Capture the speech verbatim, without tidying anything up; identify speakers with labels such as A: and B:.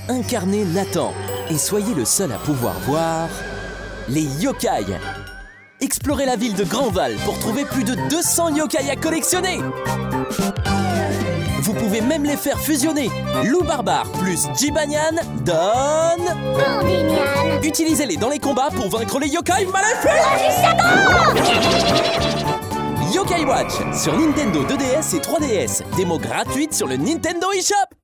A: incarnez Nathan et soyez le seul à pouvoir voir les yokai. Explorez la ville de Grandval pour trouver plus de deux cents yokai à collectionner. Vous pouvez même les faire fusionner. Lou Barbare plus Jibanyan donne...
B: Bourdignan.
A: Utilisez-les dans les combats pour vaincre les yokai maléfiques. Yokai Watch sur Nintendo deux D S et trois D S. Démo gratuite sur le Nintendo eShop.